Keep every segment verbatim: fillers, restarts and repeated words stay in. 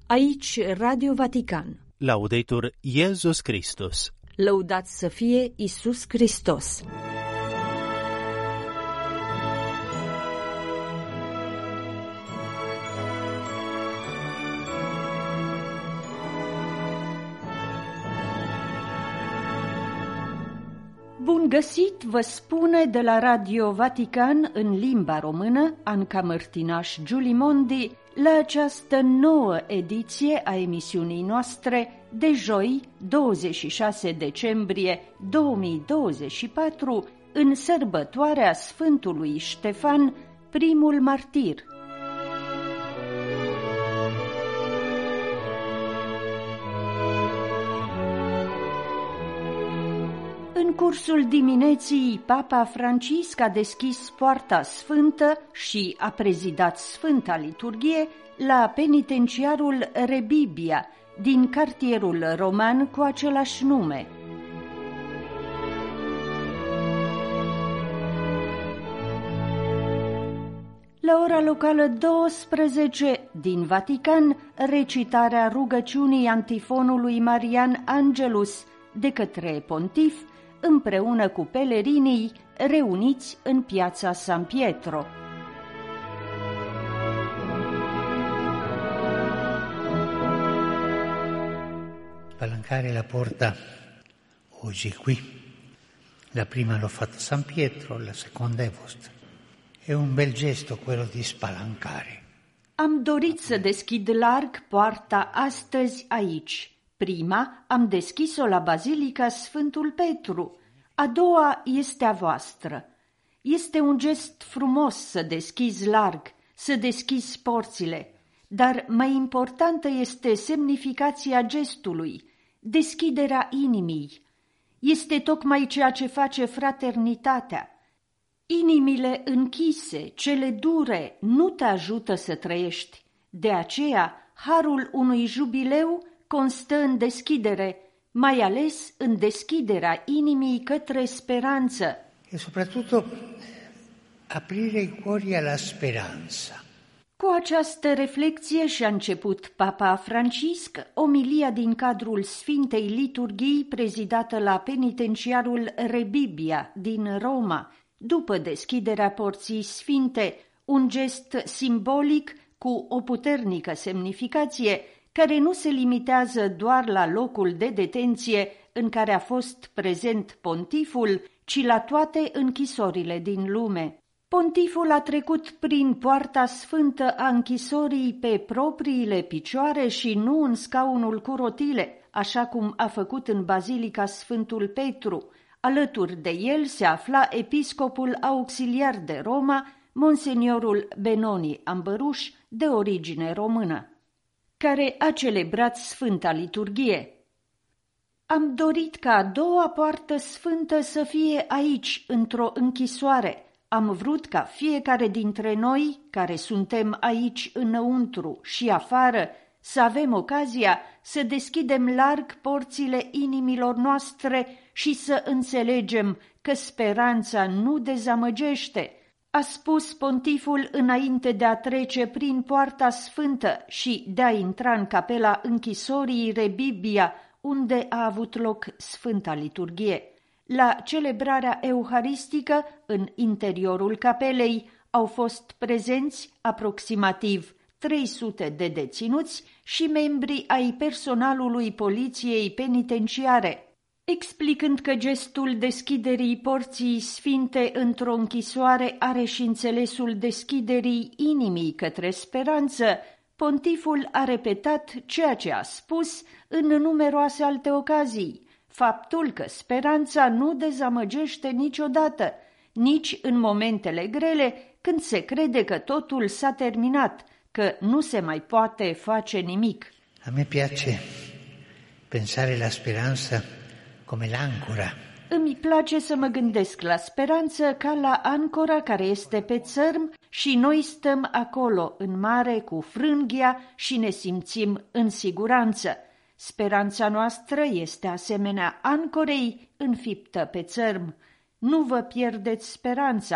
Aici Radio Vatican. Laudetur Iesus Christus. Lăudat să fie Iisus Hristos. Bun găsit, vă spune de la Radio Vatican în limba română Anca Mărtinaș Giulimondi la această nouă ediție a emisiunii noastre de joi, douăzeci și șase decembrie două mii douăzeci și patru, în sărbătoarea Sfântului Ștefan, primul martir. În cursul dimineții, Papa Francisc a deschis poarta sfântă și a prezidat Sfânta Liturghie la penitenciarul Rebibbia din cartierul roman cu același nume. La ora locală douăsprezece din Vatican, recitarea rugăciunii antifonului Marian Angelus de către pontif, împreună cu pelerinii reuniți în piața San Pietro. Spalancare la porta oggi qui. La prima l'ho fatta a San Pietro, la seconda è vostra. È un bel gesto quello di spalancare. Am dorit să deschid larg poarta astăzi aici. Prima am deschis-o la Bazilica Sfântul Petru, a doua este a voastră. Este un gest frumos să deschizi larg, să deschizi porțile, dar mai importantă este semnificația gestului, deschiderea inimii. Este tocmai ceea ce face fraternitatea. Inimile închise, cele dure, nu te ajută să trăiești. De aceea, harul unui jubileu constă în deschidere, mai ales în deschiderea inimii către speranță. E soprattutto aprire i cuori alla speranza. Cu această reflexie și-a început Papa Francisc omilia din cadrul Sfintei Liturghii prezidată la penitenciarul Rebibbia din Roma, după deschiderea porții sfinte, un gest simbolic cu o puternică semnificație care nu se limitează doar la locul de detenție în care a fost prezent pontiful, ci la toate închisorile din lume. Pontiful a trecut prin poarta sfântă a închisorii pe propriile picioare și nu în scaunul cu rotile, așa cum a făcut în Bazilica Sfântul Petru. Alături de el se afla episcopul auxiliar de Roma, monseniorul Benoni Ambăruș, de origine română, care a celebrat Sfânta Liturghie. Am dorit ca a doua poartă sfântă să fie aici, într-o închisoare. Am vrut ca fiecare dintre noi, care suntem aici înăuntru și afară, să avem ocazia să deschidem larg porțile inimilor noastre și să înțelegem că speranța nu dezamăgește, a spus pontiful înainte de a trece prin poarta sfântă și de a intra în capela închisorii Rebibbia, unde a avut loc Sfânta Liturghie. La celebrarea euharistică, în interiorul capelei, au fost prezenți aproximativ trei sute de deținuți și membri ai personalului poliției penitenciare, explicând că gestul deschiderii porții sfinte într-o închisoare are și înțelesul deschiderii inimii către speranță. Pontiful a repetat ceea ce a spus în numeroase alte ocazii, faptul că speranța nu dezamăgește niciodată, nici în momentele grele când se crede că totul s-a terminat, că nu se mai poate face nimic. A me piace pensare la speranza come l'ancora. Îmi place să mă gândesc la speranță ca la ancora care este pe țărm și noi stăm acolo în mare cu frânghia și ne simțim în siguranță. Speranța noastră este asemenea ancorei înfiptă pe țărm. Nu vă pierdeți speranța.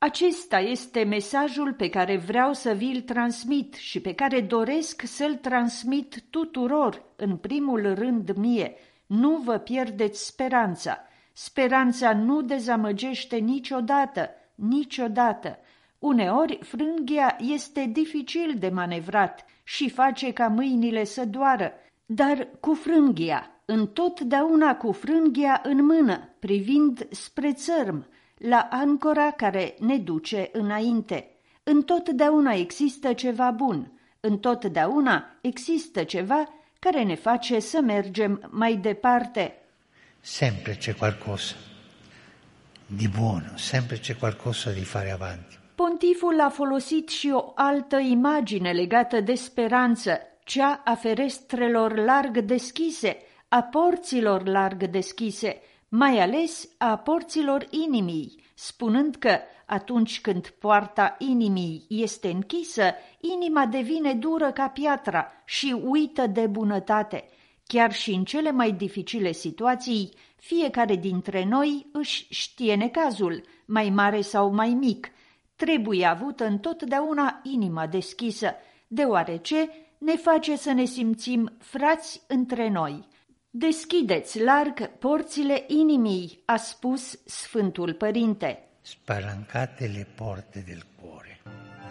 Acesta este mesajul pe care vreau să vi-l transmit și pe care doresc să-l transmit tuturor, în primul rând mie. Nu vă pierdeți speranța. Speranța nu dezamăgește niciodată, niciodată. Uneori frânghia este dificil de manevrat și face ca mâinile să doară, dar cu frânghia, întotdeauna cu frânghia în mână, privind spre țărm, la ancora care ne duce înainte. Întotdeauna există ceva bun, întotdeauna există ceva care ne face să mergem mai departe. Sempre c'è qualcosa di buono, sempre c'è qualcosa di fare avanti. Pontiful a folosit și o altă imagine legată de speranță, cea a ferestrelor larg deschise, a porților larg deschise, mai ales a porților inimii, spunând că atunci când poarta inimii este închisă, inima devine dură ca piatra și uită de bunătate. Chiar și în cele mai dificile situații, fiecare dintre noi își știe necazul, mai mare sau mai mic. Trebuie avută întotdeauna inima deschisă, deoarece ne face să ne simțim frați între noi. Deschideți larg porțile inimii, a spus Sfântul Părinte. Spalancate le porte del cuore.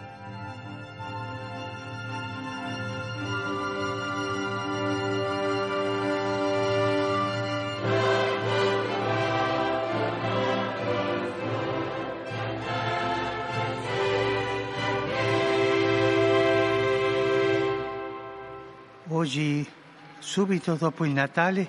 Oggi, subito dopo il Natale,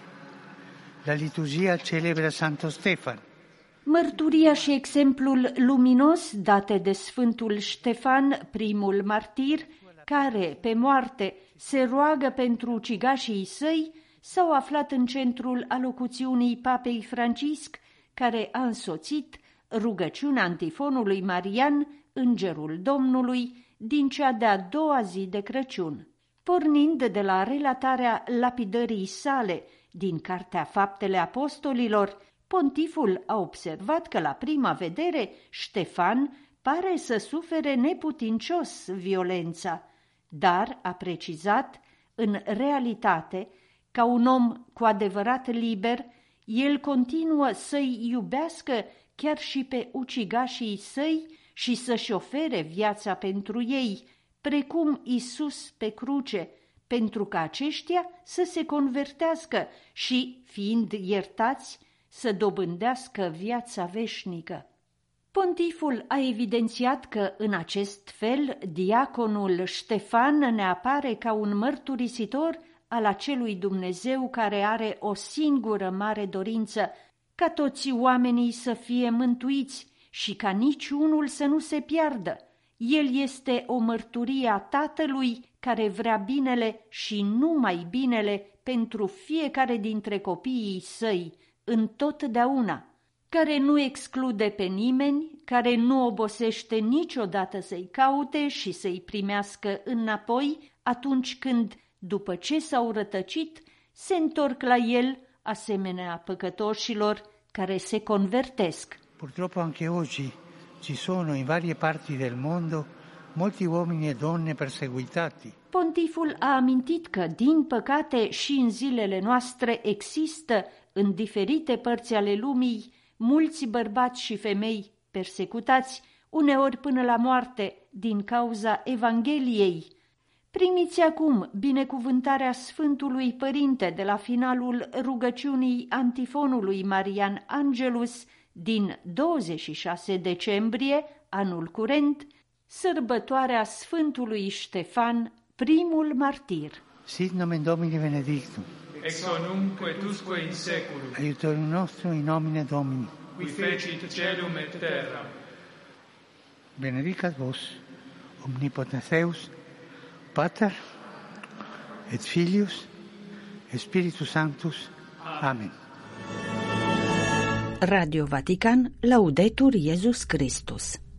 la liturgia celebra Santo Stefan. Mărturia și exemplul luminos date de Sfântul Ștefan, primul martir, care, pe moarte, se roagă pentru ucigașii săi, s-au aflat în centrul alocuțiunii Papei Francisc, care a însoțit rugăciunea antifonului marian, Îngerul Domnului, din cea de-a doua zi de Crăciun. Pornind de la relatarea lapidării sale din Cartea Faptele Apostolilor, Pontiful a observat că la prima vedere Ștefan pare să sufere neputincios violența, dar a precizat, în realitate, ca un om cu adevărat liber, el continuă să-i iubească chiar și pe ucigașii săi și să-și ofere viața pentru ei, precum Iisus pe cruce, pentru ca aceștia să se convertească și, fiind iertați, să dobândească viața veșnică. Pontiful a evidențiat că, în acest fel, diaconul Ștefan ne apare ca un mărturisitor al acelui Dumnezeu care are o singură mare dorință, ca toți oamenii să fie mântuiți și ca niciunul să nu se piardă. El este o mărturie a Tatălui care vrea binele și numai binele pentru fiecare dintre copiii săi, întotdeauna, care nu exclude pe nimeni, care nu obosește niciodată să-i caute și să-i primească înapoi atunci când, după ce s-au rătăcit, se întorc la el asemenea păcătoșilor care se convertesc. Purtroppo anche oggi ci sono in varie parti del mondo molti uomini e donne perseguitati. Pontiful a amintit că, din păcate, și în zilele noastre există, în diferite părți ale lumii, mulți bărbați și femei persecutați, uneori până la moarte, din cauza Evangheliei. Primiți acum binecuvântarea Sfântului Părinte de la finalul rugăciunii antifonului Marian Angelus din douăzeci și șase decembrie, anul curent, sărbătoarea Sfântului Ștefan, primul martir. Sit nomen Domini benedictum. Ex nunc et usque in seculum. Aiutorium nostrum in nomine Domini. Qui fecit celum et terram. Benedicat vos, omnipotens Deus, Pater et Filius et Spiritus Sanctus. Amen. Radio Vatican, Laudetur Iesus Christus.